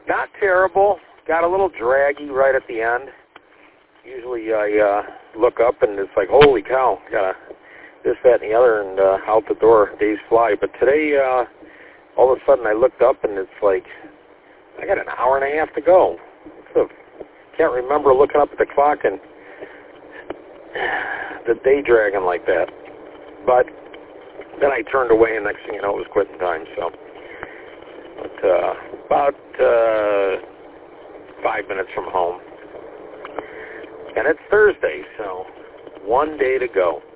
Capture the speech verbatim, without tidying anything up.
Not terrible. Got a little draggy right at the end. Usually I uh, look up and it's like, holy cow, got this, that, and the other, and uh, out the door, days fly. But today, uh, all of a sudden I looked up and it's like, I got an hour and a half to go. So can't remember looking up at the clock and the day dragging like that. But then I turned away, and next thing you know, it was quitting time. So, but uh, about uh, five minutes from home, and it's Thursday, so one day to go.